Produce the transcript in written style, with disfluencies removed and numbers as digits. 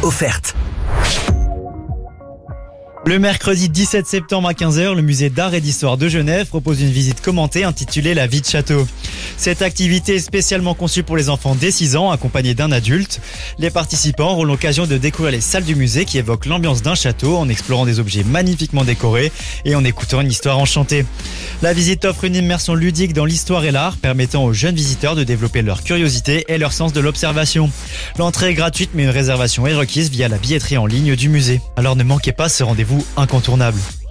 offerte. Le mercredi 17 septembre à 15h, le musée d'art et d'histoire de Genève propose une visite commentée intitulée La vie de château. Cette activité est spécialement conçue pour les enfants dès 6 ans, accompagnés d'un adulte. Les participants auront l'occasion de découvrir les salles du musée qui évoquent l'ambiance d'un château en explorant des objets magnifiquement décorés et en écoutant une histoire enchantée. La visite offre une immersion ludique dans l'histoire et l'art, permettant aux jeunes visiteurs de développer leur curiosité et leur sens de l'observation. L'entrée est gratuite, mais une réservation est requise via la billetterie en ligne du musée. Alors ne manquez pas ce rendez-vous incontournable.